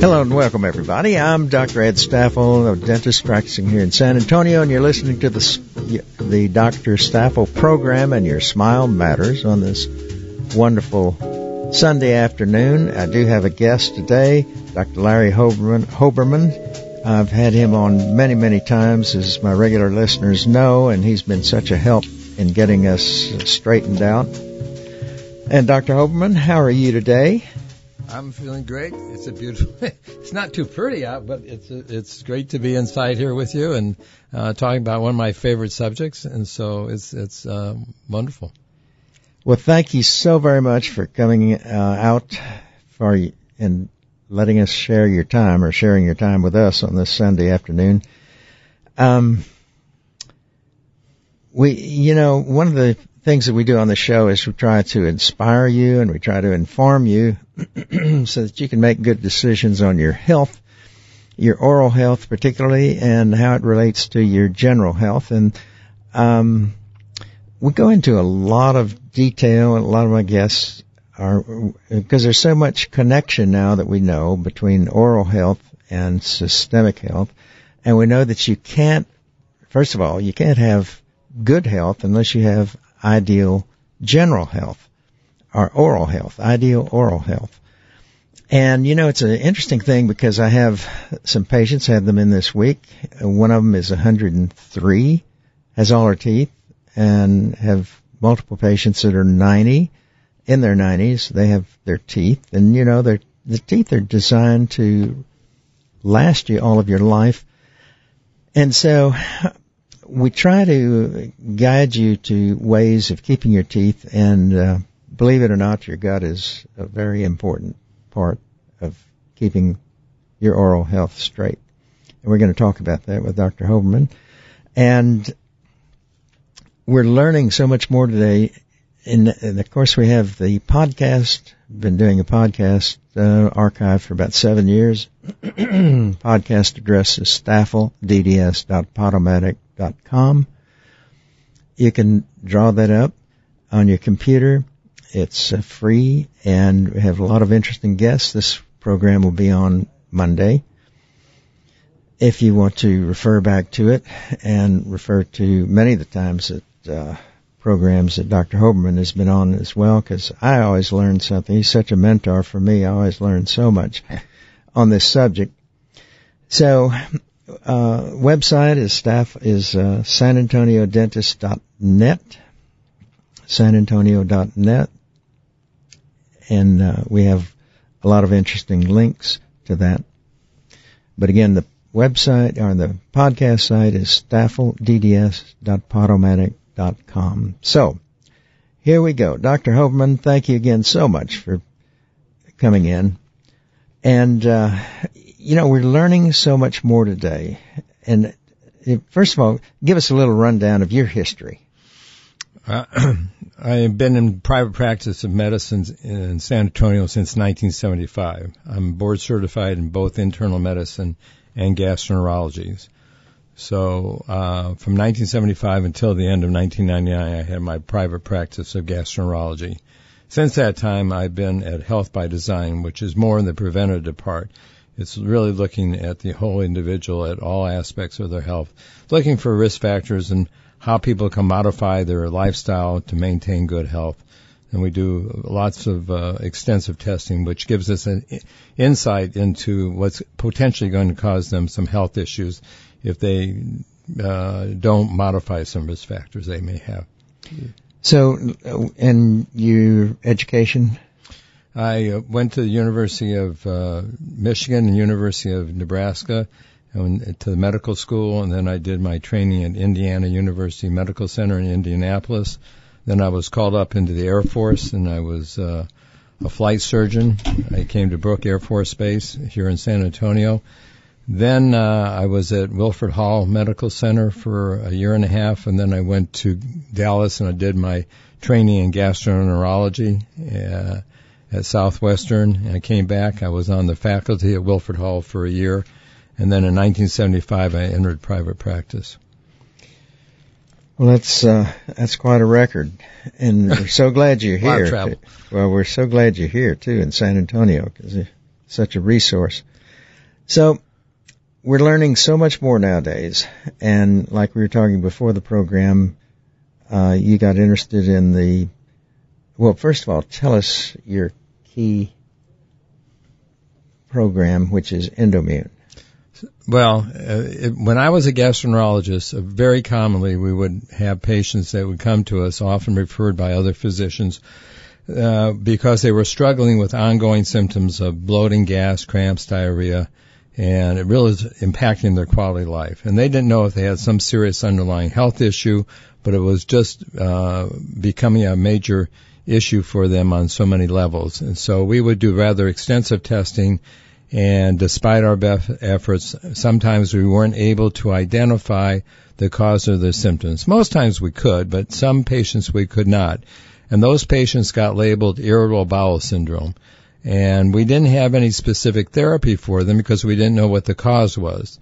Hello and welcome, everybody. I'm Dr. Ed Staffel, a dentist practicing here in San Antonio, and you're listening to the Dr. Staffel program, and your smile matters on this wonderful Sunday afternoon. I do have a guest today, Dr. Larry Hoberman. I've had him on many, many times, as my regular listeners know, and he's been such a help in getting us straightened out. And Dr. Hoberman, how are you today? I'm feeling great. It's a beautiful. It's not too pretty out, but it's great to be inside here with you and talking about one of my favorite subjects. And so it's wonderful. Well, thank you so very much for coming out and letting us share your time, or sharing your time with us on this Sunday afternoon. One of the things that we do on the show is we try to inspire you and we try to inform you so that you can make good decisions on your health, your oral health particularly, and how it relates to your general health. And we go into a lot of detail, and a lot of my guests are, because there's so much connection now that we know between oral health and systemic health. And we know that you can't have good health unless you have ideal general health, or oral health, ideal oral health. And, it's an interesting thing because I have some patients, had them in this week. One of them is 103, has all her teeth, and have multiple patients that are 90, in their 90s. They have their teeth, and, the teeth are designed to last you all of your life. And so we try to guide you to ways of keeping your teeth, and believe it or not, your gut is a very important part of keeping your oral health straight. And we're going to talk about that with Dr. Hoberman. And we're learning so much more today. And of course, we have the podcast. Been doing a podcast archive for about 7 years. Podcast address is staffeldds.podomatic.com. You can draw that up on your computer. It's free, and we have a lot of interesting guests. This program will be on Monday. If you want to refer back to it and refer to many of the times that programs that Dr. Hoberman has been on as well, because I always learn something. He's such a mentor for me. I always learn so much on this subject. So, website is sanantoniodentist.net, sanantonio.net, and we have a lot of interesting links to that. But again, the website, or the podcast site, is staffeldds.podomatic.com. So, here we go. Dr. Hoberman, thank you again so much for coming in. And, we're learning so much more today. And first of all, give us a little rundown of your history. I've been in private practice of medicine in San Antonio since 1975. I'm board certified in both internal medicine and gastroenterology. So from 1975 until the end of 1999, I had my private practice of gastroenterology. Since that time, I've been at Health by Design, which is more in the preventative part. It's really looking at the whole individual, at all aspects of their health, looking for risk factors and how people can modify their lifestyle to maintain good health. And we do lots of extensive testing, which gives us an insight into what's potentially going to cause them some health issues if they don't modify some risk factors they may have. So, and your education? I went to the University of Michigan and University of Nebraska, and to the medical school, and then I did my training at Indiana University Medical Center in Indianapolis. Then I was called up into the Air Force, and I was a flight surgeon. I came to Brooke Air Force Base here in San Antonio. Then I was at Wilford Hall Medical Center for a year and a half, and then I went to Dallas and I did my training in gastroenterology at Southwestern. And I came back. I was on the faculty at Wilford Hall for a year. And then in 1975, I entered private practice. Well, that's quite a record, and we're so glad you're here. A lot of travel. Well, we're so glad you're here too in San Antonio, because you're such a resource. So we're learning so much more nowadays, and like we were talking before the program, you got interested in well, first of all, tell us your key program, which is Endomune. Well, when I was a gastroenterologist, very commonly we would have patients that would come to us, often referred by other physicians, because they were struggling with ongoing symptoms of bloating, gas, cramps, diarrhea, and it really was impacting their quality of life. And they didn't know if they had some serious underlying health issue, but it was just becoming a major issue for them on so many levels. And so we would do rather extensive testing, and despite our best efforts, sometimes we weren't able to identify the cause of their symptoms. Most times we could, but some patients we could not. And those patients got labeled irritable bowel syndrome. And we didn't have any specific therapy for them because we didn't know what the cause was.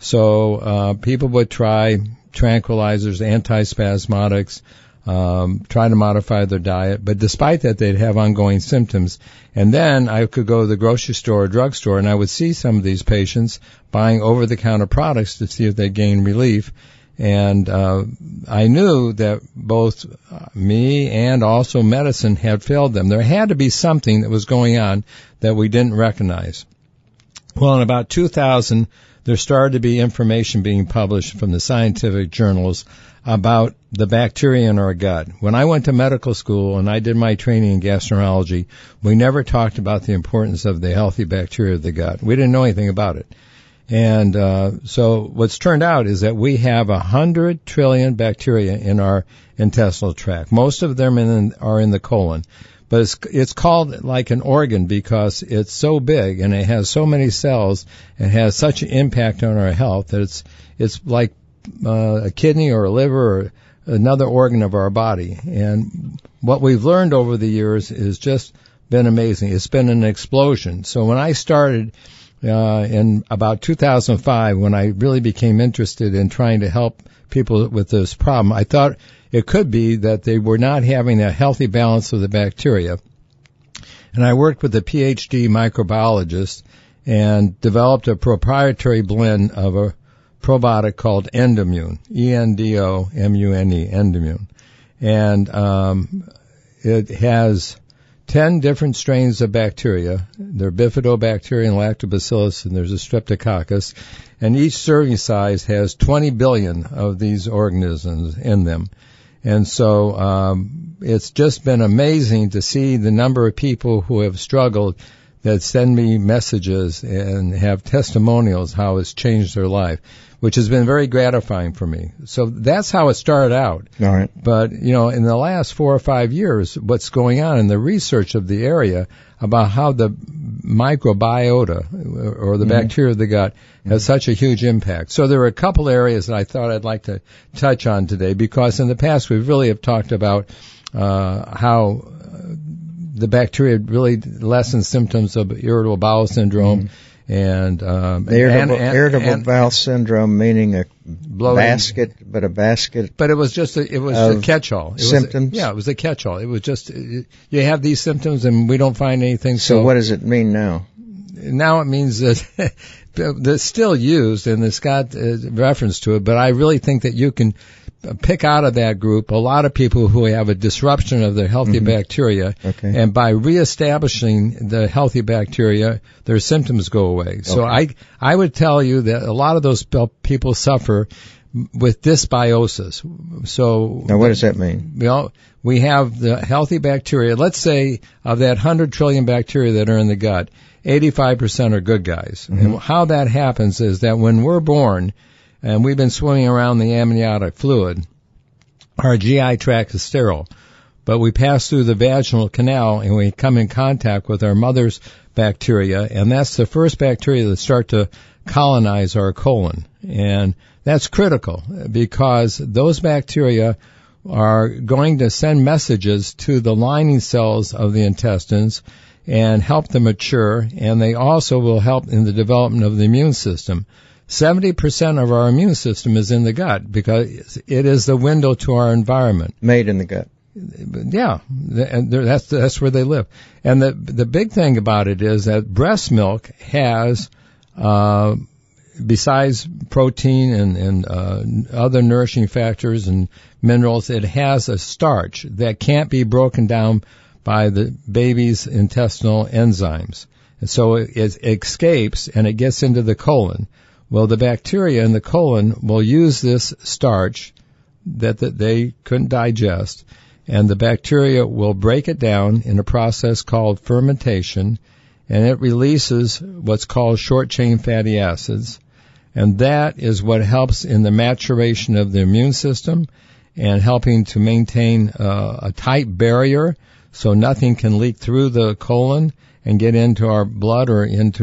So people would try tranquilizers, antispasmodics, try to modify their diet, but despite that, they'd have ongoing symptoms. And then I could go to the grocery store or drugstore, and I would see some of these patients buying over-the-counter products to see if they gained relief. And I knew that both me and also medicine had failed them. There had to be something that was going on that we didn't recognize. Well, in about 2000, there started to be information being published from the scientific journals about the bacteria in our gut. When I went to medical school and I did my training in gastroenterology, we never talked about the importance of the healthy bacteria of the gut. We didn't know anything about it. And so what's turned out is that we have 100 trillion bacteria in our intestinal tract. Most of them are in the colon. But it's called like an organ because it's so big and it has so many cells and has such an impact on our health that it's like a kidney or a liver or another organ of our body. And what we've learned over the years is just been amazing. It's been an explosion. So when I started in about 2005, when I really became interested in trying to help people with this problem, I thought it could be that they were not having a healthy balance of the bacteria. And I worked with a PhD microbiologist and developed a proprietary blend of a probiotic called Endomune, E-N-D-O-M-U-N-E, Endomune. And it has 10 different strains of bacteria. There are bifidobacterium and lactobacillus, and there's a streptococcus. And each serving size has 20 billion of these organisms in them. And so it's just been amazing to see the number of people who have struggled that send me messages and have testimonials how it's changed their life, which has been very gratifying for me. So that's how it started out. All right. But, in the last 4 or 5 years, what's going on in the research of the area about how the microbiota or the bacteria of the gut has such a huge impact. So there are a couple areas that I thought I'd like to touch on today because in the past we really have talked about how the bacteria really lessen symptoms of irritable bowel syndrome. And irritable bowel syndrome, meaning a basket. But it was just a catch-all. Symptoms. It was a catch-all. It was just you have these symptoms and we don't find anything. So what does it mean now? Now it means that it's still used and it's got reference to it. But I really think that you can pick out of that group a lot of people who have a disruption of their healthy bacteria, and by reestablishing the healthy bacteria, their symptoms go away. So I would tell you that a lot of those people suffer with dysbiosis. So now, what does that mean? We have the healthy bacteria. Let's say of that 100 trillion bacteria that are in the gut, 85% are good guys. And how that happens is that when we're born, and we've been swimming around the amniotic fluid, our GI tract is sterile. But we pass through the vaginal canal and we come in contact with our mother's bacteria, and that's the first bacteria that start to colonize our colon. And that's critical because those bacteria are going to send messages to the lining cells of the intestines and help them mature, and they also will help in the development of the immune system. 70% of our immune system is in the gut because it is the window to our environment. Made in the gut. Yeah, and that's where they live. And the big thing about it is that breast milk has besides protein and other nourishing factors and minerals, it has a starch that can't be broken down by the baby's intestinal enzymes. And so it escapes and it gets into the colon. Well, the bacteria in the colon will use this starch that they couldn't digest, and the bacteria will break it down in a process called fermentation, and it releases what's called short-chain fatty acids. And that is what helps in the maturation of the immune system and helping to maintain a tight barrier so nothing can leak through the colon and get into our blood or into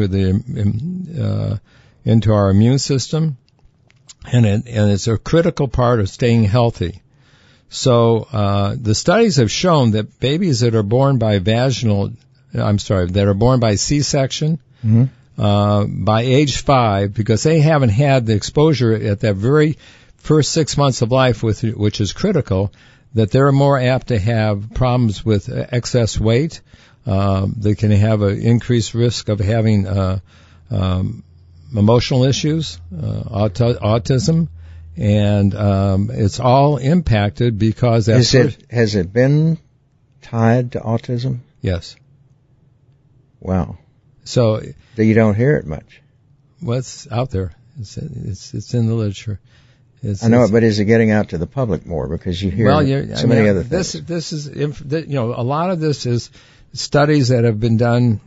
our immune system. And it's a critical part of staying healthy. So the studies have shown that babies that are born by C-section, by age 5, because they haven't had the exposure at that very first 6 months of life, which is critical, that they're more apt to have problems with excess weight. They can have an increased risk of having emotional issues, autism, and it's all impacted because has it been tied to autism? Yes. Wow. So you don't hear it much. Well, it's out there. It's in the literature. I know it, but is it getting out to the public more because you hear many other things? This is a lot of this is studies that have been done,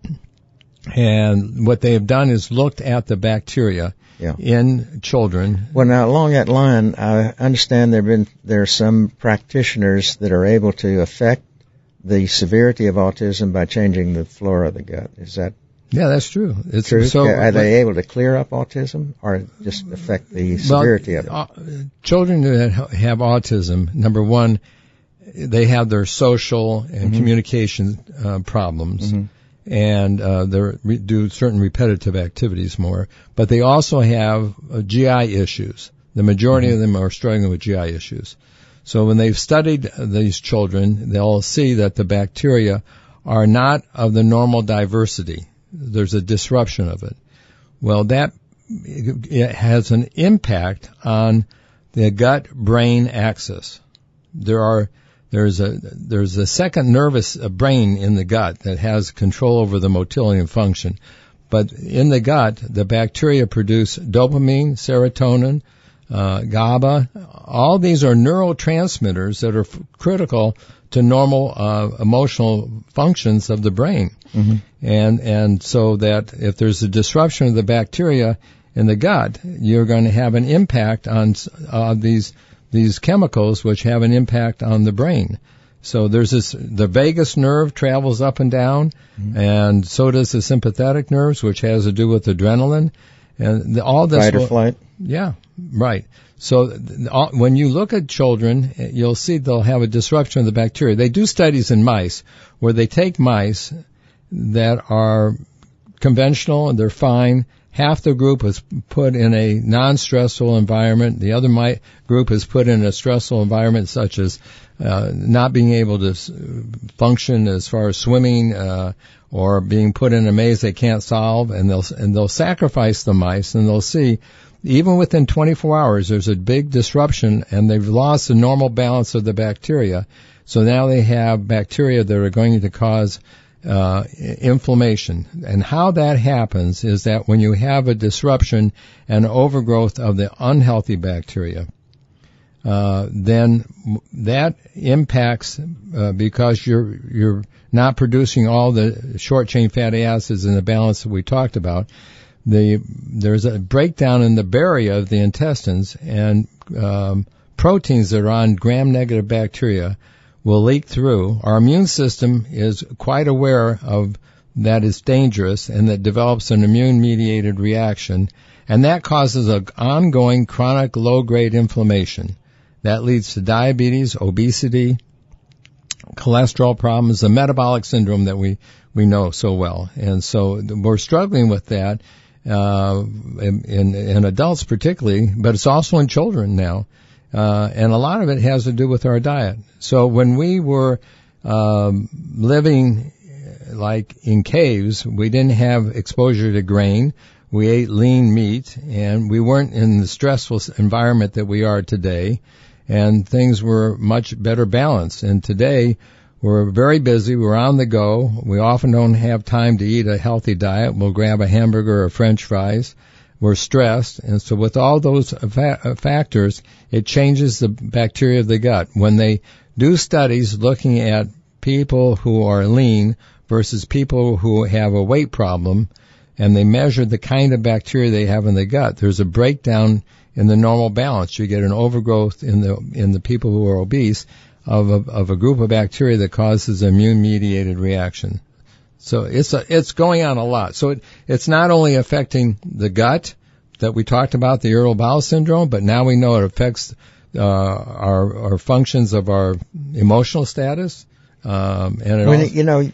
and what they have done is looked at the bacteria in children. Well, now along that line, I understand there are some practitioners that are able to affect the severity of autism by changing the flora of the gut. Is that? Yeah, that's true. It's true. So, are they able to clear up autism or just affect the severity of it? Children that have autism, number one, they have their social and communication problems, and they do certain repetitive activities more. But they also have GI issues. The majority of them are struggling with GI issues. So when they've studied these children, they'll see that the bacteria are not of the normal diversity. There's a disruption of it. Well, it has an impact on the gut-brain axis. There's a second nervous brain in the gut that has control over the motility and function. But in the gut, the bacteria produce dopamine, serotonin, GABA. All these are neurotransmitters that are critical to normal emotional functions of the brain. And so that if there's a disruption of the bacteria in the gut, you're going to have an impact on these chemicals, which have an impact on the brain. So the vagus nerve travels up and down, and so does the sympathetic nerves, which has to do with adrenaline, and all this. Fight or flight. Yeah, right. So when you look at children, you'll see they'll have a disruption of the bacteria. They do studies in mice where they take mice that are conventional and they're fine. Half the group is put in a non-stressful environment. The other group is put in a stressful environment, such as not being able to function as far as swimming, or being put in a maze they can't solve. And they'll sacrifice the mice, and they'll see even within 24 hours there's a big disruption, and they've lost the normal balance of the bacteria. So now they have bacteria that are going to cause inflammation. And how that happens is that when you have a disruption and overgrowth of the unhealthy bacteria, then that impacts because you're not producing all the short chain fatty acids in the balance that we talked about. There's a breakdown in the barrier of the intestines, and proteins that are on gram-negative bacteria will leak through. Our immune system is quite aware of that is dangerous, and that develops an immune-mediated reaction, and that causes an ongoing chronic low-grade inflammation. That leads to diabetes, obesity, cholesterol problems, the metabolic syndrome that we know so well. And so we're struggling with that in adults particularly, but it's also in children now. And a lot of it has to do with our diet. So when we were living like in caves, we didn't have exposure to grain. we ate lean meat, and we weren't in the stressful environment that we are today, and things were much better balanced. And today, we're very busy. We're on the go. We often don't have time to eat a healthy diet. We'll grab a hamburger or French fries. We're stressed. And so with all those factors, it changes the bacteria of the gut. When they do studies looking at people who are lean versus people who have a weight problem, and they measure the kind of bacteria they have in the gut, there's a breakdown in the normal balance. You get an overgrowth in the people who are obese of a group of bacteria that causes immune-mediated reaction. So it's going on a lot. So it's not only affecting the gut that we talked about, the irritable bowel syndrome, but now we know it affects our functions of our emotional status. And it also,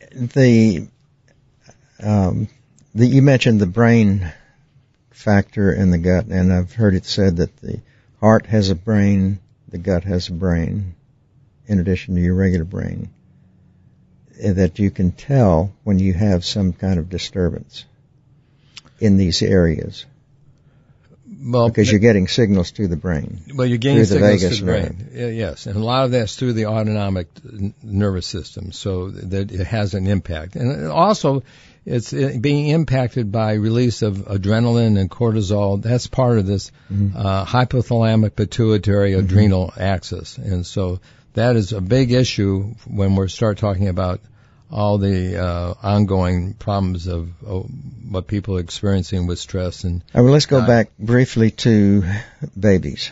you mentioned the brain factor in the gut, and I've heard it said that the heart has a brain, the gut has a brain, in addition to your regular brain, that you can tell when you have some kind of disturbance in these areas. Well, because you're getting signals to the brain. Well, you're getting signals to the brain. Yes, and a lot of that's through the autonomic nervous system, so that it has an impact. And also, it's being impacted by release of adrenaline and cortisol. That's part of this hypothalamic pituitary adrenal axis. And so that is a big issue when we start talking about all the ongoing problems of what people are experiencing with stress. And let's go back briefly to babies.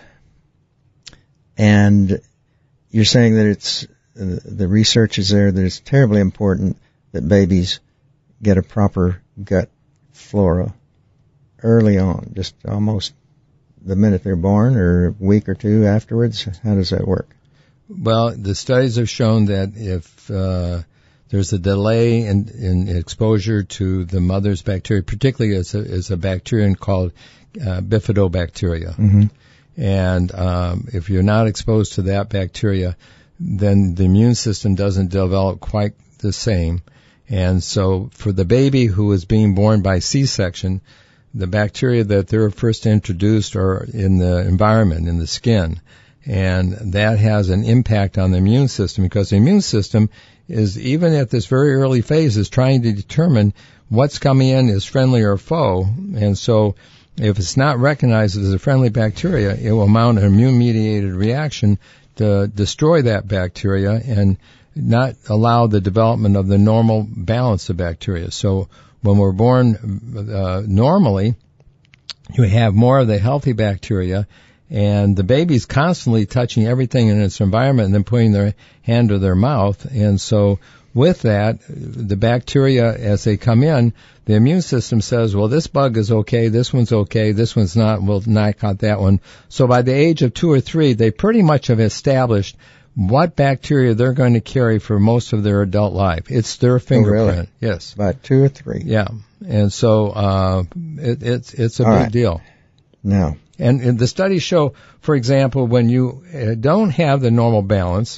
And you're saying that it's the research is there that it's terribly important that babies get a proper gut flora early on, just almost the minute they're born or a week or two afterwards. How does that work? Well, the studies have shown that if there's a delay in exposure to the mother's bacteria, particularly as a bacterium called bifidobacteria. Mm-hmm. And if you're not exposed to that bacteria, then the immune system doesn't develop quite the same. And so for the baby who is being born by C-section, the bacteria that they're first introduced are in the environment, in the skin. And that has an impact on the immune system because the immune system is, even at this very early phase, is trying to determine what's coming in is friendly or foe. And so if it's not recognized as a friendly bacteria, it will mount an immune-mediated reaction to destroy that bacteria and not allow the development of the normal balance of bacteria. So when we're born normally, you have more of the healthy bacteria, and the baby's constantly touching everything in its environment and then putting their hand to their mouth. And so with that, the bacteria, as they come in, the immune system says, well, this bug is okay, this one's not, we'll knock out that one. So by the age of 2 or 3, they pretty much have established what bacteria they're going to carry for most of their adult life. It's their fingerprint. Oh, really? Yes. About 2 or 3. Yeah. And so it's a big deal. Now. And the studies show, for example, when you don't have the normal balance,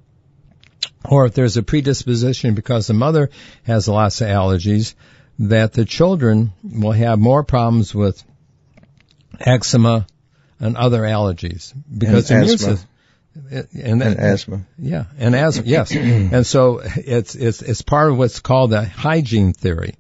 or if there's a predisposition because the mother has lots of allergies, that the children will have more problems with eczema and other allergies. Because and the asthma. And asthma. Yeah, and asthma, yes. And so it's part of what's called the hygiene theory.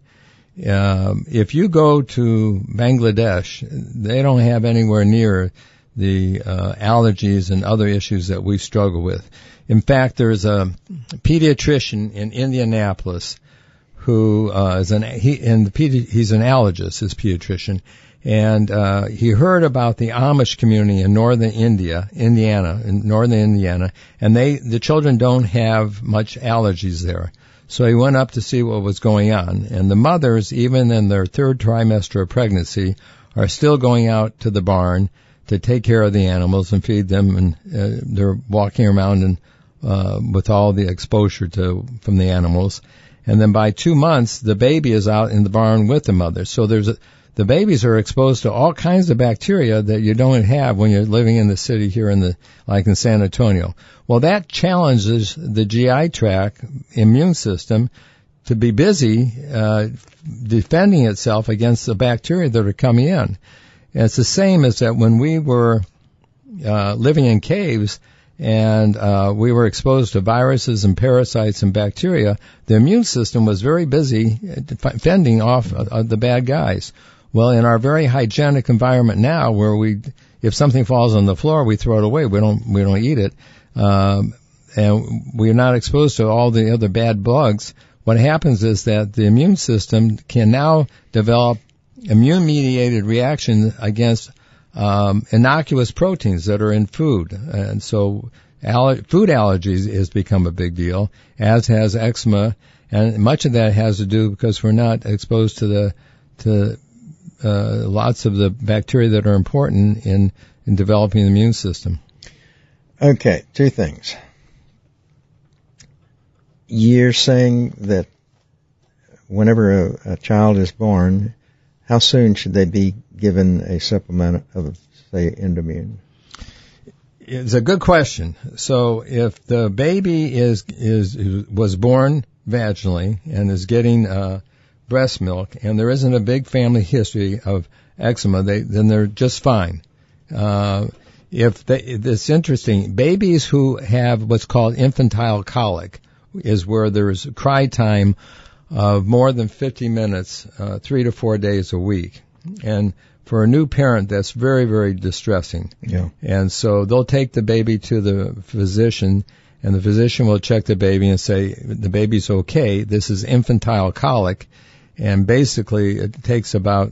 If you go to Bangladesh, they don't have anywhere near the allergies and other issues that we struggle with. In fact, there's a pediatrician in Indianapolis who he's an allergist, his pediatrician, and he heard about the Amish community in northern Indiana, and the children don't have much allergies there. So he went up to see what was going on. And the mothers, even in their 3rd trimester of pregnancy, are still going out to the barn to take care of the animals and feed them. And they're walking around and with all the exposure from the animals. And then by 2 months, the baby is out in the barn with the mother. So the babies are exposed to all kinds of bacteria that you don't have when you're living in the city here like in San Antonio. Well, that challenges the GI tract immune system to be busy defending itself against the bacteria that are coming in. And it's the same as that when we were living in caves and we were exposed to viruses and parasites and bacteria, the immune system was very busy fending off the bad guys. Well, in our very hygienic environment now, where if something falls on the floor, we throw it away. We don't eat it, and we're not exposed to all the other bad bugs. What happens is that the immune system can now develop immune-mediated reaction against innocuous proteins that are in food. And so food allergies has become a big deal, as has eczema, and much of that has to do because we're not exposed to lots of the bacteria that are important in developing the immune system. Okay, two things. You're saying that whenever a child is born, how soon should they be given a supplement of, say, Endomune? It's a good question. So if the baby was born vaginally and is getting breast milk, and there isn't a big family history of eczema, then they're just fine. It's interesting. Babies who have what's called infantile colic is where there's cry time of more than 50 minutes, 3 to 4 days a week. And for a new parent, that's very, very distressing. Yeah. And so they'll take the baby to the physician, and the physician will check the baby and say, the baby's okay. This is infantile colic. And basically, it takes about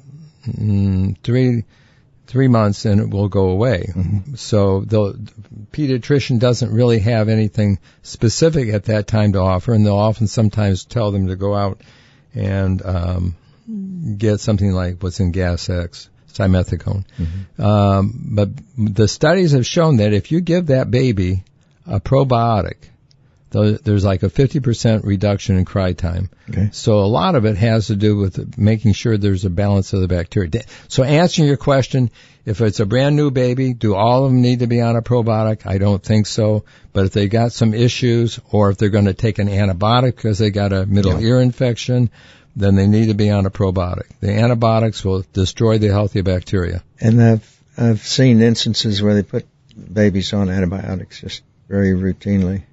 3 months and it will go away. Mm-hmm. So the pediatrician doesn't really have anything specific at that time to offer, and they'll often sometimes tell them to go out and get something like what's in Gas X, simethicone. Mm-hmm. But the studies have shown that if you give that baby a probiotic, there's like a 50% reduction in cry time. Okay. So a lot of it has to do with making sure there's a balance of the bacteria. So answering your question, if it's a brand new baby, do all of them need to be on a probiotic? I don't think so. But if they got some issues, or if they're going to take an antibiotic because they got a middle ear infection, then they need to be on a probiotic. The antibiotics will destroy the healthy bacteria. And I've seen instances where they put babies on antibiotics just very routinely.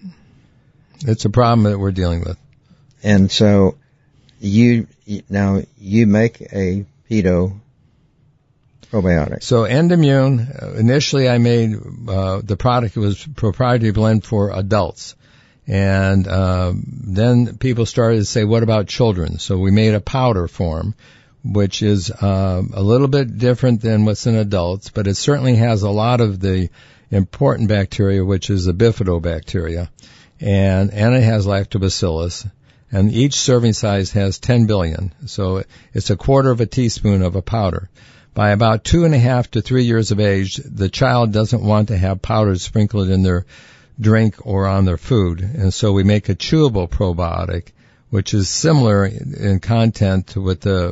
It's a problem that we're dealing with. And so you make a pedo probiotic. So Endomune, initially I made the product. It was proprietary blend for adults. And then people started to say, what about children? So we made a powder form, which is a little bit different than what's in adults, but it certainly has a lot of the important bacteria, which is the bifidobacteria. And it has lactobacillus, and each serving size has 10 billion. So it's a quarter of a teaspoon of a powder. By about 2.5 to 3 years of age, the child doesn't want to have powder sprinkled in their drink or on their food. And so we make a chewable probiotic, which is similar in content with the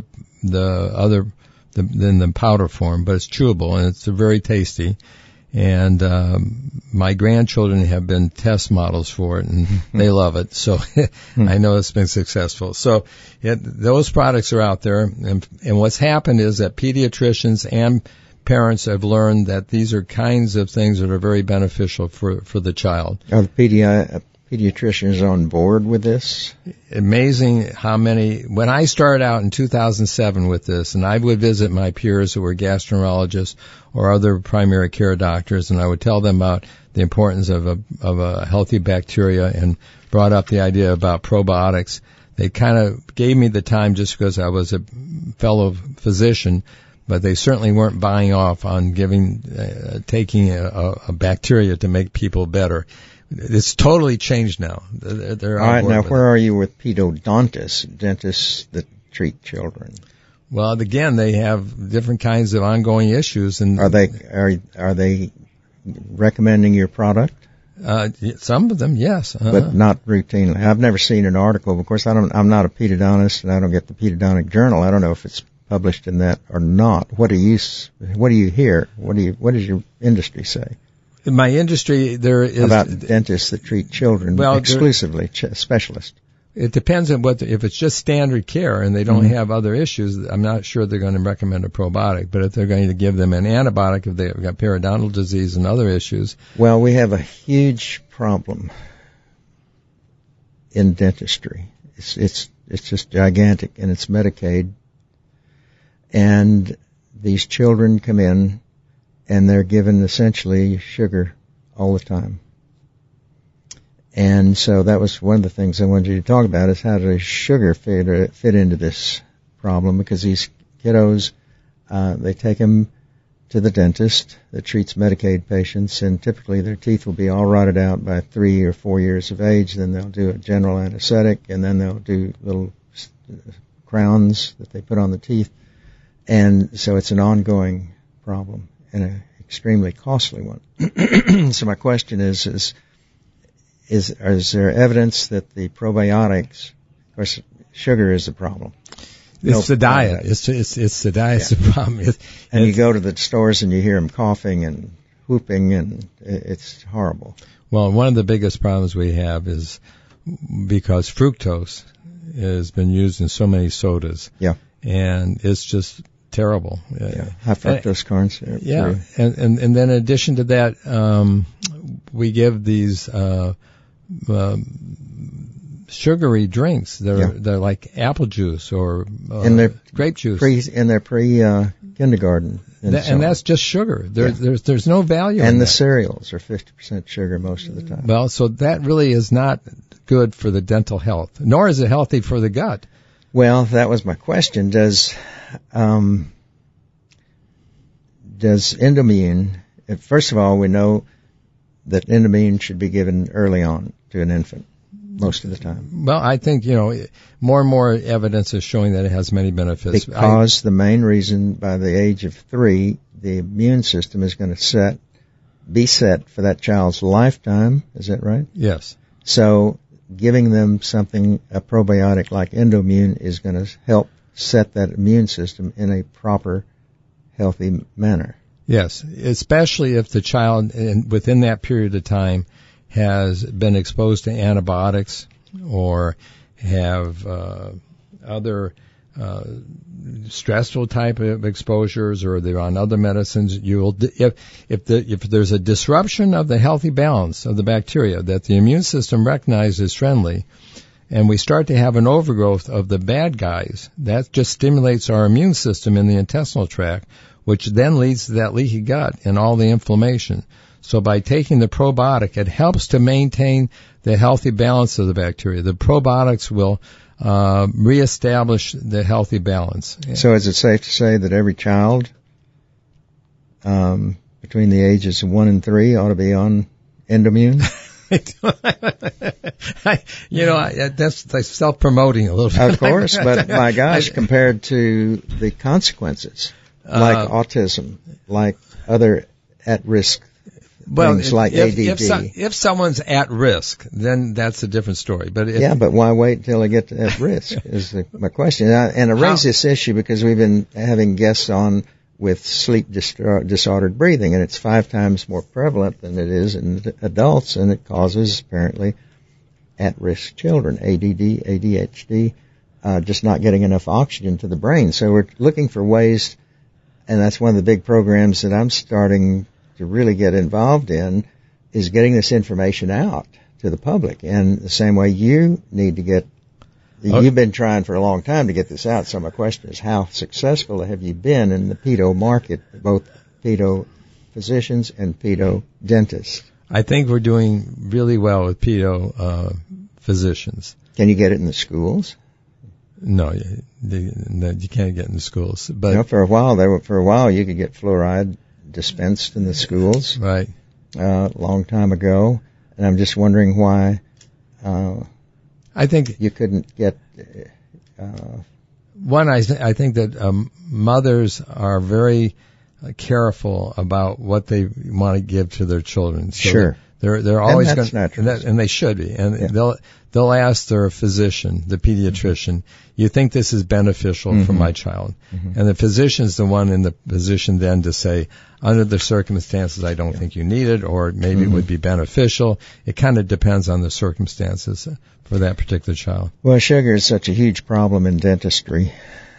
powder form, but it's chewable and it's very tasty. And my grandchildren have been test models for it, and they love it. So I know it's been successful. So those products are out there. And what's happened is that pediatricians and parents have learned that these are kinds of things that are very beneficial for the child. Are the pediatricians on board with this? Amazing how many. When I started out in 2007 with this, and I would visit my peers who were gastroenterologists or other primary care doctors, and I would tell them about the importance of a healthy bacteria and brought up the idea about probiotics. They kind of gave me the time just because I was a fellow physician, but they certainly weren't buying off on taking a bacteria to make people better. It's totally changed now. They're all right, now where are you with pedodontists, dentists that treat children? Well, again, they have different kinds of ongoing issues, and are they recommending your product? Some of them, yes, but not routinely. I've never seen an article. Of course, I'm not a pedodontist, and I don't get the Pedodontic Journal. I don't know if it's published in that or not. What do you hear? What does your industry say? In my industry, there is about dentists that treat children exclusively, specialists. It depends on if it's just standard care and they don't have other issues, I'm not sure they're going to recommend a probiotic. But if they're going to give them an antibiotic, if they've got periodontal disease and other issues. Well, we have a huge problem in dentistry. It's just gigantic, and it's Medicaid. And these children come in, and they're given essentially sugar all the time. And so that was one of the things I wanted you to talk about, is how does sugar fit into this problem? Because these kiddos, they take them to the dentist that treats Medicaid patients, and typically their teeth will be all rotted out by 3 or 4 years of age. Then they'll do a general anesthetic, and then they'll do little crowns that they put on the teeth. And so it's an ongoing problem and an extremely costly one. So my question is there evidence that the probiotics, of course, sugar is the problem. It's the diet. It's the diet's the problem. And you go to the stores and you hear them coughing and whooping, and it's horrible. Well, one of the biggest problems we have is because fructose has been used in so many sodas. Yeah. And it's just terrible. Yeah. High fructose corn syrup. Yeah. And then in addition to that, we give these sugary drinks. They're like apple juice or grape juice. In their kindergarten. And that's just sugar. There's no value in the that. Cereals are 50% sugar most of the time. Well, so that really is not good for the dental health, nor is it healthy for the gut. Well, that was my question. Does Endomune, first of all, we know that Endomune should be given early on to an infant most of the time. Well, I think, more and more evidence is showing that it has many benefits. Because the main reason, by the age of 3, the immune system is going to be set for that child's lifetime. Is that right? Yes. So giving them a probiotic like Endomune is going to help set that immune system in a proper, healthy manner. Yes, especially if the child, within that period of time, has been exposed to antibiotics or have other stressful type of exposures, or they're on other medicines. If there's a disruption of the healthy balance of the bacteria that the immune system recognizes as friendly, and we start to have an overgrowth of the bad guys, that just stimulates our immune system in the intestinal tract, which then leads to that leaky gut and all the inflammation. So by taking the probiotic, it helps to maintain the healthy balance of the bacteria. The probiotics will reestablish the healthy balance. So is it safe to say that every child between the ages of 1 and 3 ought to be on Endomune? That's self-promoting a little bit. Of course, but my gosh, compared to the consequences, like autism, like other at-risk things like ADD. If someone's at risk, then that's a different story. But but why wait until they get at risk is my question. And I raise this issue because we've been having guests on with sleep disordered breathing, and it's 5 times more prevalent than it is in adults, and it causes apparently at-risk children, ADD, ADHD, just not getting enough oxygen to the brain. So we're looking for ways, and that's one of the big programs that I'm starting to really get involved in, is getting this information out to the public. And the same way you need to get, you've been trying for a long time to get this out. So my question is, how successful have you been in the pedo market, both pedo physicians and pedo dentists? I think we're doing really well with pedo physicians. Can you get it in the schools? No, you can't get in the schools. But for a while you could get fluoride dispensed in the schools, right? Long time ago, and I'm just wondering why. I think you couldn't get. I think that mothers are very careful about what they want to give to their children. So sure. They're always and that's going, and they should be. And they'll ask their physician, the pediatrician, you think this is beneficial for my child? And the physician's the one in the position then to say, under the circumstances, I don't think you need it, or maybe it would be beneficial. It kind of depends on the circumstances for that particular child. Well, sugar is such a huge problem in dentistry,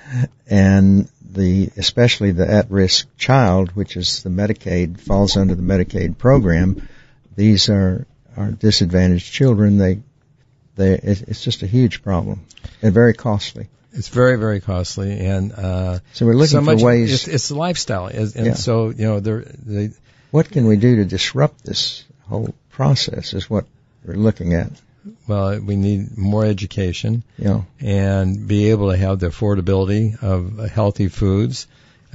and especially the at-risk child, which is the Medicaid, falls under the Medicaid program. These are disadvantaged children. It's just a huge problem and very costly. It's very, very costly, and so we're looking for ways. It's the lifestyle, so what can we do to disrupt this whole process? Is what we're looking at. Well, we need more education, and be able to have the affordability of healthy foods,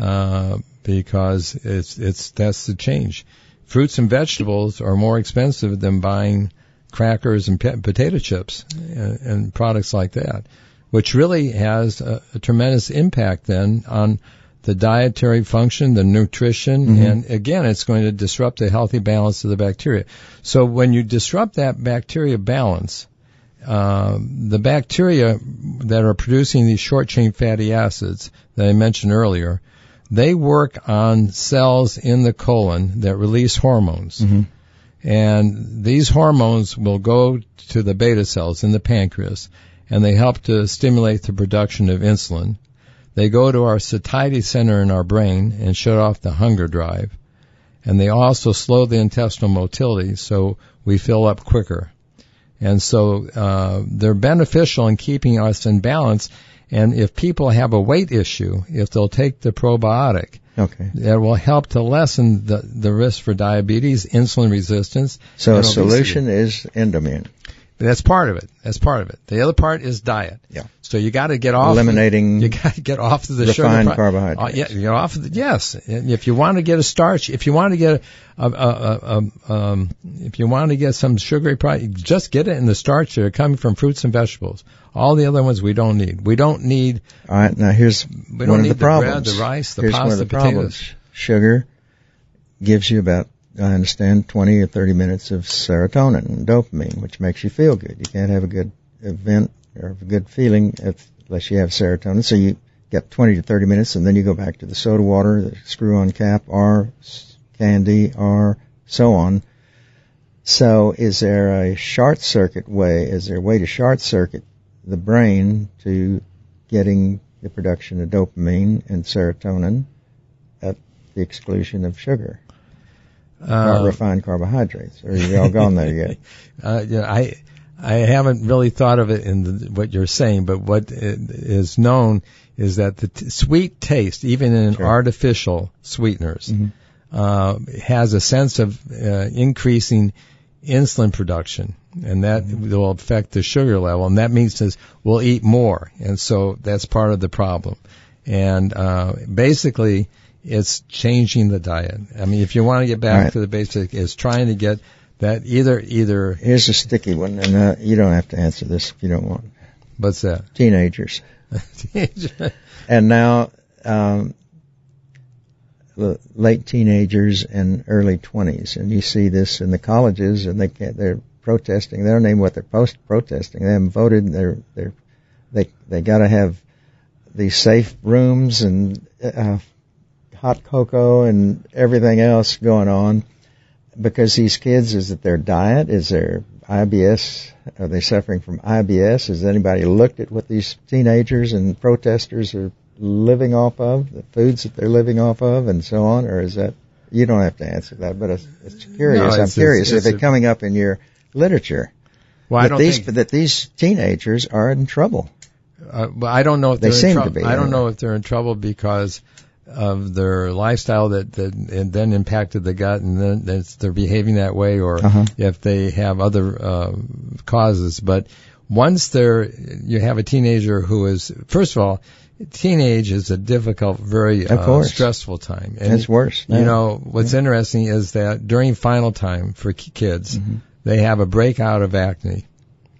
because that's the change. Fruits and vegetables are more expensive than buying crackers and potato chips and products like that, which really has a tremendous impact then on the dietary function, the nutrition, and again, it's going to disrupt the healthy balance of the bacteria. So when you disrupt that bacteria balance, the bacteria that are producing these short-chain fatty acids that I mentioned earlier, they work on cells in the colon that release hormones. And these hormones will go to the beta cells in the pancreas, and they help to stimulate the production of insulin. They go to our satiety center in our brain and shut off the hunger drive. And they also slow the intestinal motility, so we fill up quicker. And so they're beneficial in keeping us in balance. And if people have a weight issue, if they'll take the probiotic, that will help to lessen the risk for diabetes, insulin resistance. So a solution is Endomune. That's part of it. The other part is diet. Yeah. So you got to get off. Eliminating. You got to get off of the refined sugar. Carbohydrates. Get off of yes. And if you want to get a starch, if you want to get if you want to get some sugary product, just get it in the starch that are coming from fruits and vegetables. All the other ones we don't need. We don't need. All right. Now here's one of the problems. Bread, the rice, the here's pasta, one of the potatoes. Problems. Sugar gives you about, I understand, 20 or 30 minutes of serotonin and dopamine, which makes you feel good. You can't have a good event or a good feeling unless you have serotonin. So you get 20 to 30 minutes, and then you go back to the soda water, the screw-on cap, or candy, or so on. So is there a short-circuit way? Is there a way to short-circuit the brain to getting the production of dopamine and serotonin at the exclusion of sugar? Refined carbohydrates, or are you all gone there yet? I haven't really thought of it in what you're saying, but what is known is that the sweet taste, even in artificial sweeteners, has a sense of increasing insulin production, and that will affect the sugar level, and that means we'll eat more, and so that's part of the problem. And basically, it's changing the diet. I mean, if you want to get back to the basic, it's trying to get that either. Here's a sticky one, and you don't have to answer this if you don't want. What's that? Teenagers. And now, late teenagers and early 20s, and you see this in the colleges, and they're protesting. They don't name what they're protesting. They haven't voted. They got to have these safe rooms and hot cocoa and everything else going on, because these kids, is it their diet? Is there IBS? Are they suffering from IBS? Has anybody looked at what these teenagers and protesters are living off of, the foods that they're living off of, and so on? Or is that, you don't have to answer that, but it's curious. I'm curious if it's coming up in your literature that these teenagers are in trouble. But I don't know if they seem to be. I don't know if they're in trouble because of their lifestyle that then impacted the gut, and then they're behaving that way, or if they have other causes. But once you have a teenager who is, first of all, teenage is a difficult, very stressful time. And it's worse. You know, what's interesting is that during final time for kids, they have a breakout of acne.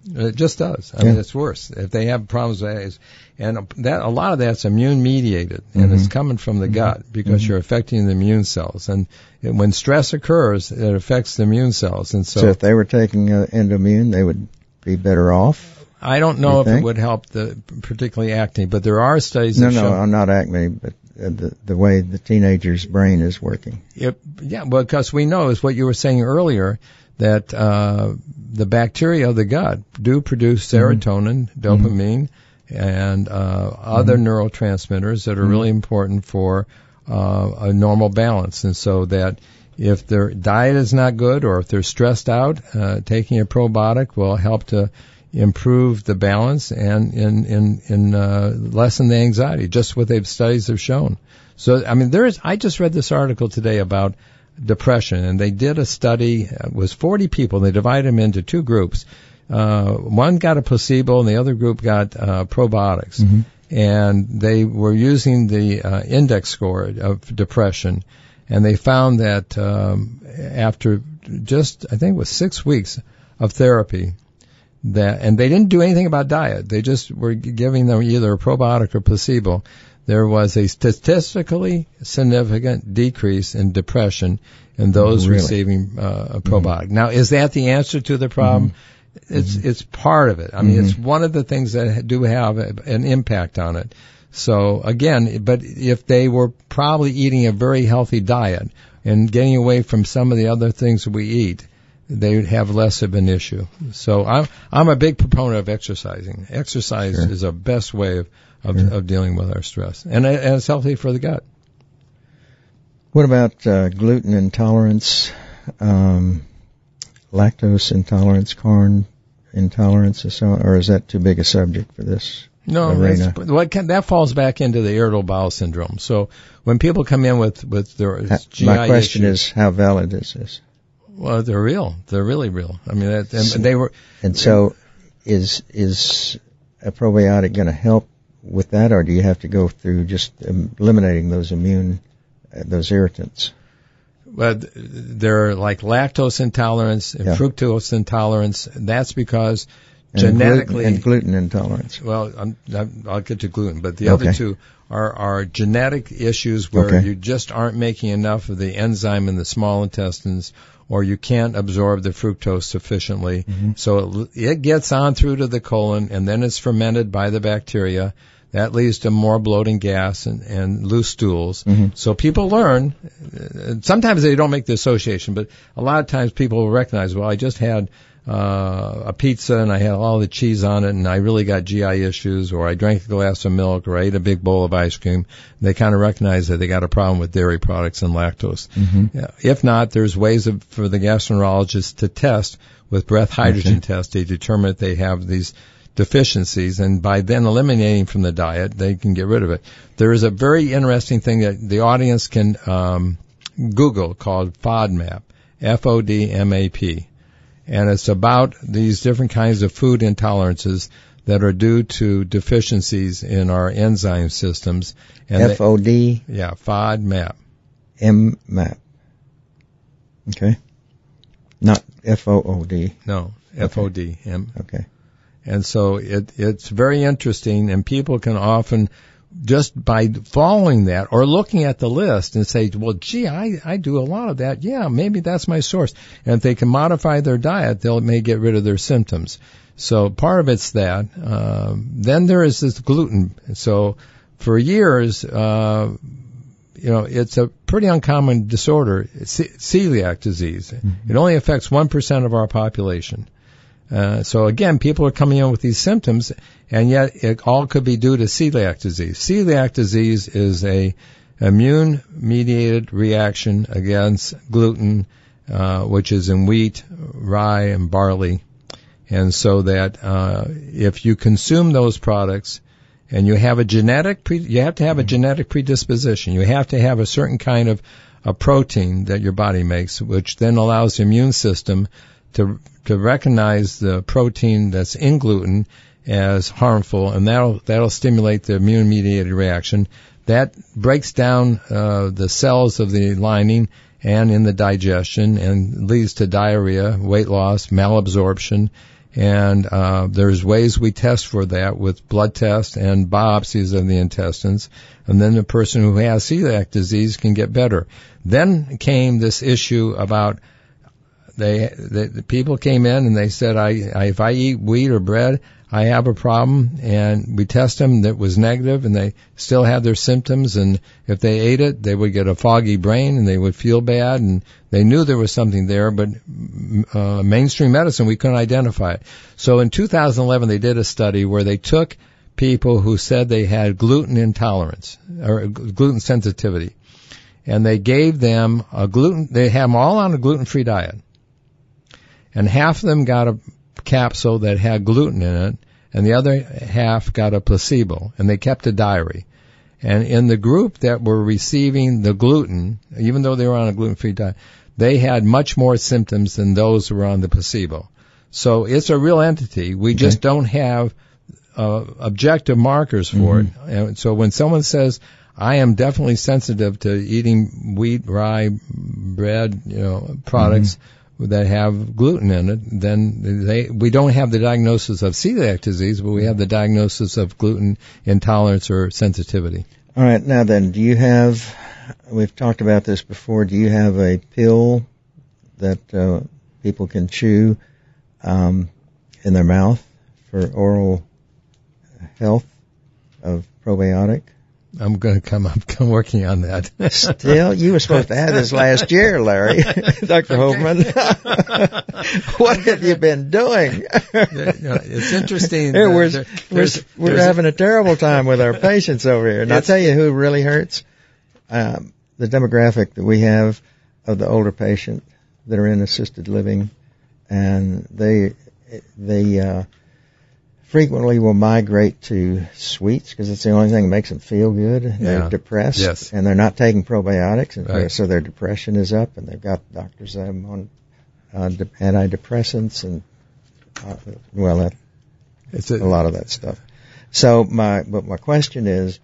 It just does. I mean, it's worse. If they have problems with and that a lot of that's immune mediated, and it's coming from the gut because you're affecting the immune cells. And when stress occurs, it affects the immune cells. And so if they were taking Endomune, they would be better off? I don't know if it would help particularly acne, but there are studies that show... No, not acne, but the way the teenager's brain is working. Yeah, well, because we know, is what you were saying earlier, that the bacteria of the gut do produce serotonin, dopamine, and other neurotransmitters that are really important for a normal balance. And so that if their diet is not good or if they're stressed out, taking a probiotic will help to improve the balance and lessen the anxiety, just what studies have shown. So, I mean, I just read this article today about depression, and they did a study. It was 40 people. They divided them into two groups. One got a placebo, and the other group got probiotics. And they were using the index score of depression, and they found that after just, I think it was 6 weeks of therapy, and they didn't do anything about diet. They just were giving them either a probiotic or placebo. There was a statistically significant decrease in depression in those receiving a probiotic. Now, is that the answer to the problem? It's part of it. I mean, it's one of the things that do have an impact on it. So again, but if they were probably eating a very healthy diet and getting away from some of the other things that we eat, they would have less of an issue. So I'm a big proponent of exercising. Exercise is the best way of dealing with our stress, and it's healthy for the gut. What about gluten intolerance, lactose intolerance, corn intolerance, or is that too big a subject for this? No, that falls back into the irritable bowel syndrome. So when people come in with their GI my question issues, is, how valid is this? Well, they're real. They're really real. I mean, they were. And so, is a probiotic going to help with that, or do you have to go through just eliminating those irritants? Well, they're like lactose intolerance and fructose intolerance. That's because genetically and gluten intolerance. Well, I'll get to gluten, but the other two are genetic issues where you just aren't making enough of the enzyme in the small intestines, or you can't absorb the fructose sufficiently. So it gets on through to the colon, and then it's fermented by the bacteria. That leads to more bloating, gas, and loose stools. So people learn. Sometimes they don't make the association, but a lot of times people will recognize, well, I just had a pizza and I had all the cheese on it and I really got GI issues, or I drank a glass of milk, or I ate a big bowl of ice cream. They kind of recognize that they got a problem with dairy products and lactose. If not, there's ways for the gastroenterologist to test with breath hydrogen test. They determine if they have these deficiencies, and by then eliminating from the diet, they can get rid of it. There is a very interesting thing that the audience can Google called FODMAP, FODMAP. And it's about these different kinds of food intolerances that are due to deficiencies in our enzyme systems. And FOD? Yeah, FODMAP. MMAP. Okay. Not FOOD. No, FOD. Okay. And so it's very interesting, and people can often, just by following that or looking at the list and say, well, gee, I do a lot of that. Yeah, maybe that's my source. And if they can modify their diet, they may get rid of their symptoms. So part of it's that. Then there is this gluten. So for years, it's a pretty uncommon disorder, celiac disease. It only affects 1% of our population. So again, people are coming in with these symptoms, and yet it all could be due to celiac disease. Celiac disease is a immune-mediated reaction against gluten, which is in wheat, rye, and barley. And so that if you consume those products, and you have you have to have a genetic predisposition. You have to have a certain kind of a protein that your body makes, which then allows the immune system to recognize the protein that's in gluten as harmful, and that'll stimulate the immune-mediated reaction. That breaks down the cells of the lining and in the digestion, and leads to diarrhea, weight loss, malabsorption, And there's ways we test for that with blood tests and biopsies of the intestines. And then the person who has celiac disease can get better. Then came this issue about the people came in and they said, if I eat wheat or bread, I have a problem. And we test them, that was negative, and they still had their symptoms. And if they ate it, they would get a foggy brain and they would feel bad. And they knew there was something there, but mainstream medicine, we couldn't identify it. So in 2011, they did a study where they took people who said they had gluten intolerance or gluten sensitivity, and they gave them they had them all on a gluten-free diet. And half of them got a capsule that had gluten in it, and the other half got a placebo, and they kept a diary. And in the group that were receiving the gluten, even though they were on a gluten-free diet, they had much more symptoms than those who were on the placebo. So it's a real entity. We just don't have objective markers for it. And so when someone says, I am definitely sensitive to eating wheat, rye, bread, products that have gluten in it, then we don't have the diagnosis of celiac disease, but we have the diagnosis of gluten intolerance or sensitivity. All right. Now then, we've talked about this before, do you have a pill that people can chew in their mouth for oral health of probiotic? I'm working on that. Still, you were supposed to have this last year, Larry. Dr. Hoberman. What have you been doing? It's interesting. We're having a terrible time with our patients over here. And I'll tell you who really hurts. The demographic that we have of the older patient that are in assisted living, and they frequently will migrate to sweets because it's the only thing that makes them feel good. They're depressed, and they're not taking probiotics, and so their depression is up, and they've got doctors that have them on antidepressants, and it's a lot of that stuff. So my question is,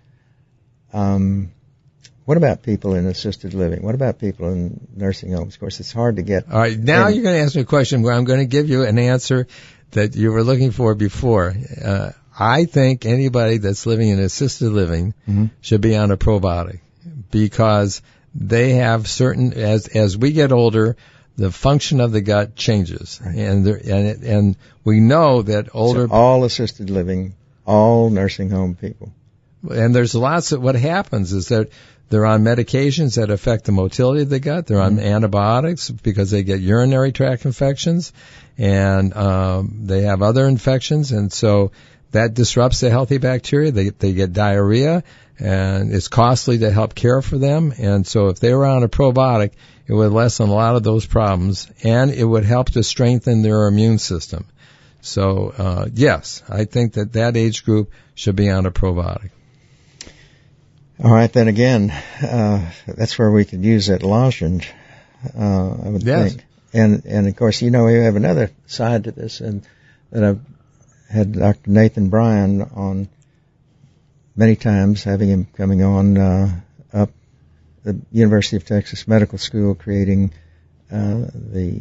what about people in assisted living? What about people in nursing homes? Of course, it's hard to get. All right, now you're going to ask me a question where I'm going to give you an answer that you were looking for before. I think anybody that's living in assisted living should be on a probiotic because they have certain, as we get older, the function of the gut changes. Right. And we know that older. So all assisted living, all nursing home people. And there's lots of, what happens is that they're on medications that affect the motility of the gut. They're on antibiotics because they get urinary tract infections, and they have other infections, and so that disrupts the healthy bacteria. They get diarrhea, and it's costly to help care for them. And so if they were on a probiotic, it would lessen a lot of those problems, and it would help to strengthen their immune system. So yes, I think that age group should be on a probiotic. All right, then again, that's where we could use that lozenge, I would think. And of course, we have another side to this, and that I've had Dr. Nathan Bryan on many times, having him coming on up the University of Texas Medical School, creating the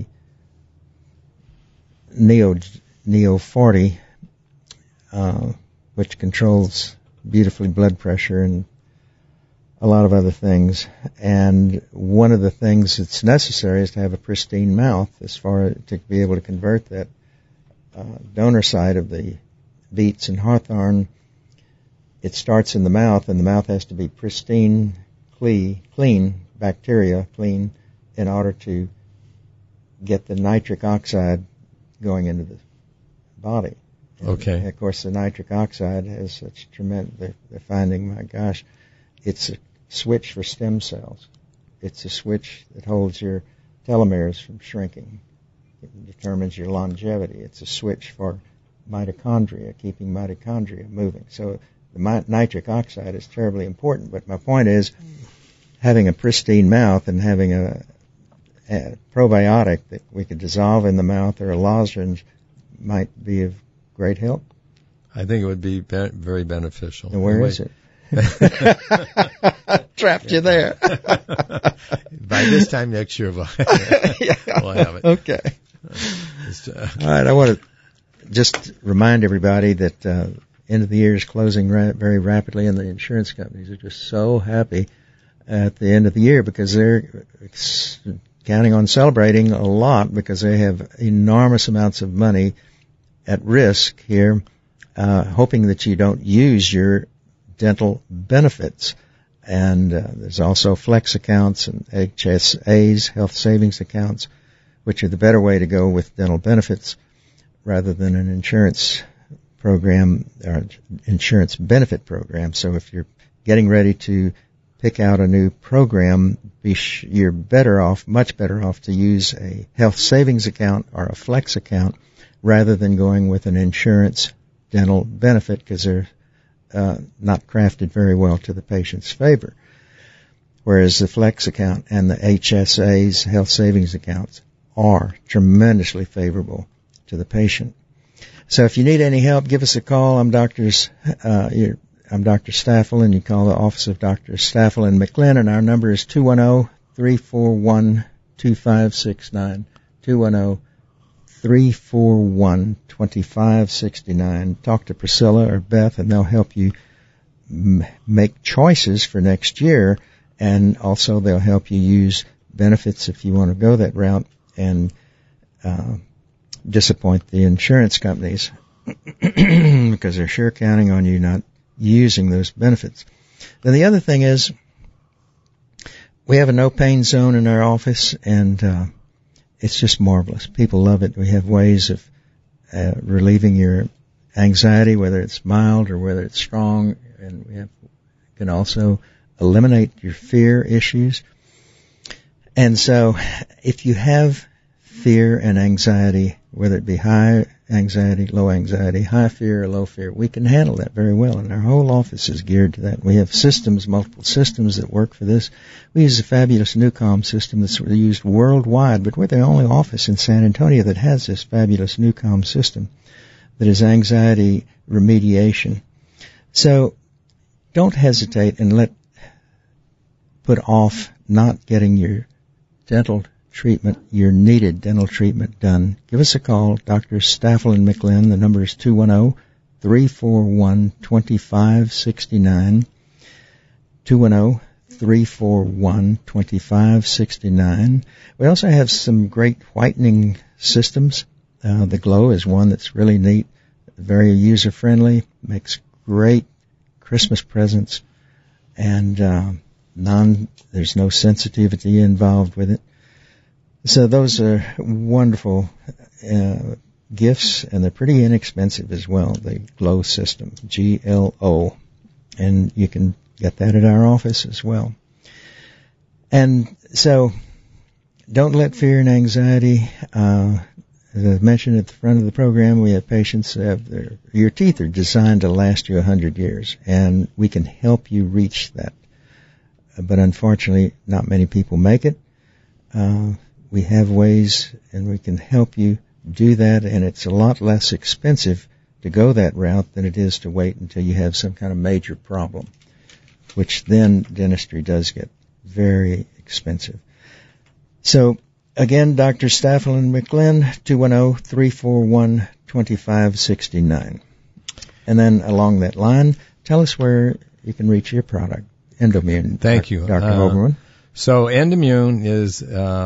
Neo 40, which controls beautifully blood pressure and a lot of other things. And one of the things that's necessary is to have a pristine mouth as far to be able to convert that donor side of the beets and hawthorn. It starts in the mouth, and the mouth has to be pristine, clean, bacteria clean, in order to get the nitric oxide going into the body. Okay. And of course, the nitric oxide has such tremendous, they're finding, my gosh, it's a switch for stem cells. It's a switch that holds your telomeres from shrinking. It determines your longevity. It's a switch for mitochondria, keeping mitochondria moving. So the nitric oxide is terribly important. But my point is, having a pristine mouth and having a probiotic that we could dissolve in the mouth or a lozenge might be of great help. I think it would be very beneficial. And where is it? Trapped you there. By this time next year, we'll have it. Okay. All right. I want to just remind everybody that end of the year is closing very rapidly, and the insurance companies are just so happy at the end of the year because they're counting on celebrating a lot because they have enormous amounts of money at risk here, hoping that you don't use your dental benefits. And there's also flex accounts and HSAs, health savings accounts, which are the better way to go with dental benefits rather than an insurance program or insurance benefit program. So if you're getting ready to pick out a new program, you're better off, much better off to use a health savings account or a flex account rather than going with an insurance dental benefit because they're not crafted very well to the patient's favor. Whereas the flex account and the HSAs, health savings accounts, are tremendously favorable to the patient. So if you need any help, give us a call. I'm Dr. Staffel, and you call the office of Dr. Staffel and McLean, and our number is 210-341-2569, 210-341-2569. Talk to Priscilla or Beth, and they'll help you make choices for next year, and also they'll help you use benefits if you want to go that route and disappoint the insurance companies because they're sure counting on you not using those benefits. Then the other thing is we have a no pain zone in our office, and it's just marvelous. People love it. We have ways of relieving your anxiety, whether it's mild or whether it's strong, and we can also eliminate your fear issues. And so if you have fear and anxiety, whether it be high anxiety, low anxiety, high fear or low fear, we can handle that very well, and our whole office is geared to that. We have systems, multiple systems that work for this. We use a fabulous NewCom system that's used worldwide, but we're the only office in San Antonio that has this fabulous NewCom system that is anxiety remediation. So don't hesitate and put off not getting your dental treatment, your needed dental treatment done. Give us a call, Dr. Staffel and McLean. The number is 210-341-2569, 210-341-2569. We also have some great whitening systems. The Glow is one that's really neat, very user-friendly, makes great Christmas presents, and there's no sensitivity involved with it. So those are wonderful gifts, and they're pretty inexpensive as well, the Glow system, G-L-O, and you can get that at our office as well. And so don't let fear and anxiety, as I mentioned at the front of the program, we have patients that have your teeth are designed to last you 100 years, and we can help you reach that. But unfortunately, not many people make it. We have ways, and we can help you do that, and it's a lot less expensive to go that route than it is to wait until you have some kind of major problem, which then dentistry does get very expensive. So, again, Dr. Staffel and McLean, 210-341-2569. And then along that line, tell us where you can reach your product, Endomune. Thank you. Dr. Hoberman. So Endomune is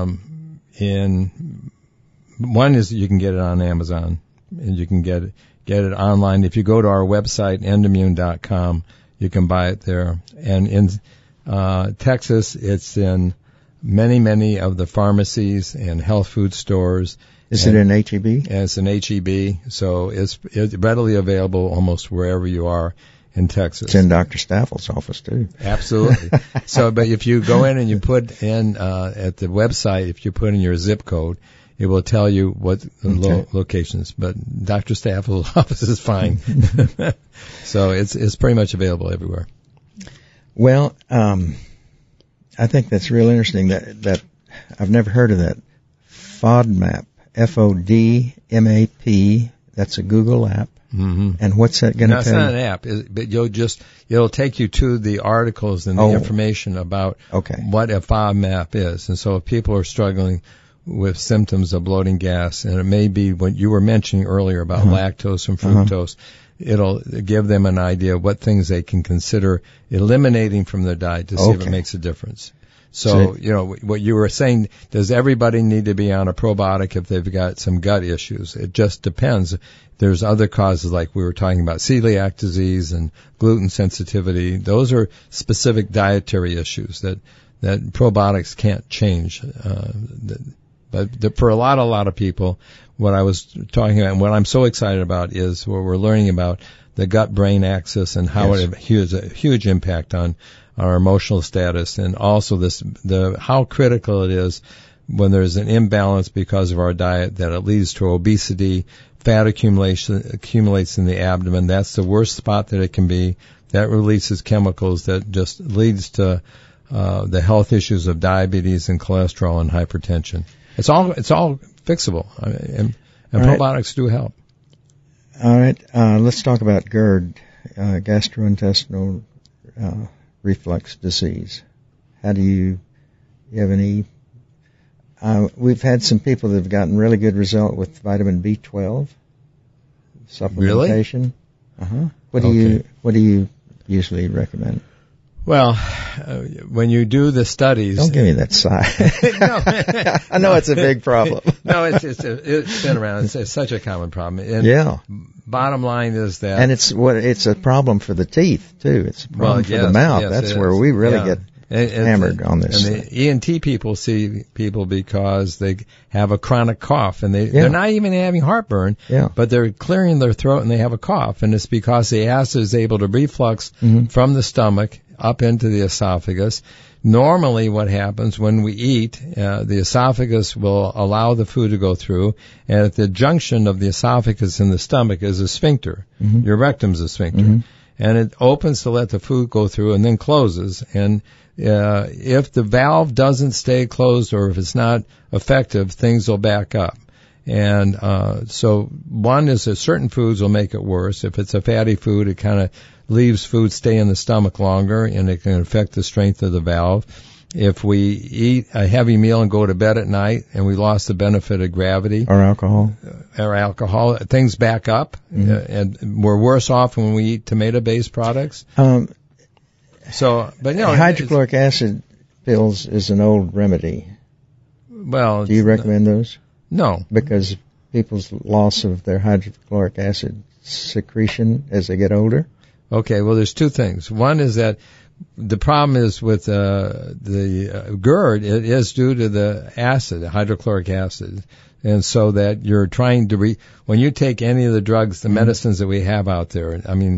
one is you can get it on Amazon, and you can get it online. If you go to our website, endomune.com, you can buy it there. And in Texas, it's in many of the pharmacies and health food stores. Is it an HEB? It's an HEB, so it's readily available almost wherever you are in Texas. It's in Dr. Staffel's office too. Absolutely. So, but if you go in and you put in at the website, if you put in your zip code, it will tell you what locations. But Dr. Staffel's office is fine. So it's pretty much available everywhere. Well, I think that's real interesting. That I've never heard of that. FODMAP, FODMAP. That's a Google app. Mm-hmm. And what's that going to tell you? It's not an app, but it'll take you to the articles and the information about what a FODMAP is. And so if people are struggling with symptoms of bloating gas, and it may be what you were mentioning earlier about lactose and fructose. It'll give them an idea of what things they can consider eliminating from their diet to see if it makes a difference. So, what you were saying, does everybody need to be on a probiotic if they've got some gut issues? It just depends. There's other causes like we were talking about celiac disease and gluten sensitivity. Those are specific dietary issues that probiotics can't change. But for a lot of people, what I was talking about and what I'm so excited about is what we're learning about the gut-brain axis and how it has a huge impact on our emotional status, and also how critical it is when there's an imbalance because of our diet that it leads to obesity, fat accumulates in the abdomen. That's the worst spot that it can be. That releases chemicals that just leads to the health issues of diabetes and cholesterol and hypertension. It's all fixable, and probiotics do help. All right, let's talk about GERD, gastrointestinal reflux disease. How do you have any? We've had some people that have gotten really good result with vitamin B12 supplementation. Really? What do you usually recommend? Well, when you do the studies... Don't give me that sigh. No. I know it's a big problem. No, it's been around. It's such a common problem. And bottom line is that... And it's a problem for the teeth, too. It's a problem for the mouth. That's where we really get hammered on this. And the ENT people see people because they have a chronic cough, and they're not even having heartburn, but they're clearing their throat and they have a cough, and it's because the acid is able to reflux from the stomach up into the esophagus. Normally what happens when we eat, the esophagus will allow the food to go through, and at the junction of the esophagus and the stomach is a sphincter. Your rectum's a sphincter. And it opens to let the food go through and then closes. And if the valve doesn't stay closed or if it's not effective, things will back up. And so one is that certain foods will make it worse. If it's a fatty food, it kind of leaves food stay in the stomach longer, and it can affect the strength of the valve. If we eat a heavy meal and go to bed at night and we lost the benefit of gravity or alcohol, things back up, and we're worse off when we eat tomato-based products. Hydrochloric acid pills is an old remedy. Well, do you recommend those? No, because people's loss of their hydrochloric acid secretion as they get older. Okay, well, there's two things. One is that the problem is with the GERD, it is due to the acid, the hydrochloric acid. And so that you're trying to when you take any of the drugs, the medicines that we have out there,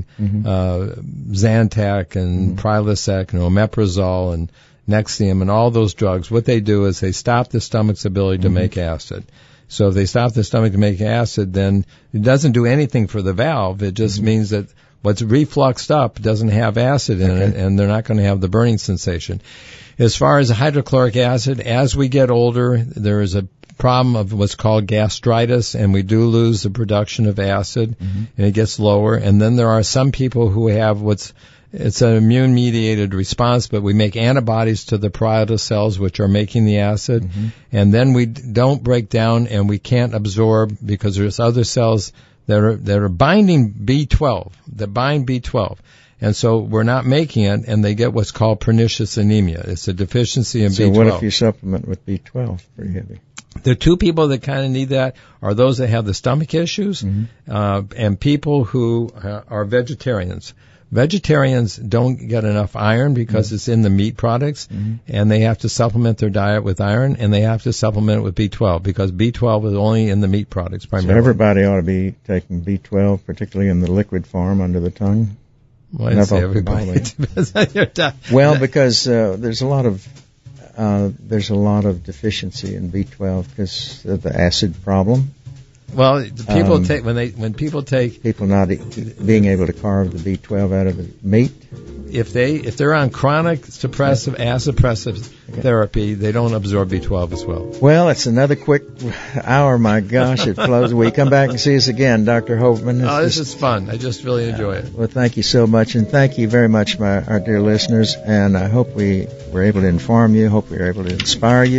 Zantac and Prilosec and omeprazole and Nexium and all those drugs, what they do is they stop the stomach's ability to make acid. So if they stop the stomach to make acid, then it doesn't do anything for the valve. It just means that what's refluxed up doesn't have acid in it, and they're not going to have the burning sensation. As far as hydrochloric acid, as we get older, there is a problem of what's called gastritis, and we do lose the production of acid, and it gets lower. And then there are some people who have it's an immune-mediated response, but we make antibodies to the parietal cells, which are making the acid, and then we don't break down, and we can't absorb because there's other cells that are binding B12, that bind B12. And so we're not making it, and they get what's called pernicious anemia. It's a deficiency in B12. So what if you supplement with B12 pretty heavy? The two people that kind of need that are those that have the stomach issues and people who are vegetarians. Vegetarians don't get enough iron because it's in the meat products, and they have to supplement their diet with iron, and they have to supplement it with B12 because B12 is only in the meat products primarily. So everybody ought to be taking B12, particularly in the liquid form under the tongue? Well, I didn't say everybody. It depends on your diet. Well, because there's a lot of deficiency in B12 because of the acid problem. Well, people take people not being able to carve the B12 out of the meat. If they're on chronic suppressive acid suppressive therapy, they don't absorb B12 as well. Well, it's another quick hour. My gosh, it flows. Will you come back and see us again, Dr. Hopeman? This is fun. I just really enjoy it. Well, thank you so much, and thank you very much, our dear listeners. And I hope we were able to inform you. Hope we were able to inspire you.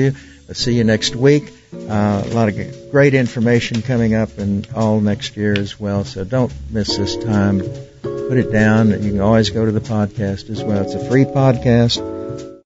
I'll see you next week. A lot of great information coming up and all next year as well, so don't miss this time. Put it down. You can always go to the podcast as well. It's a free podcast.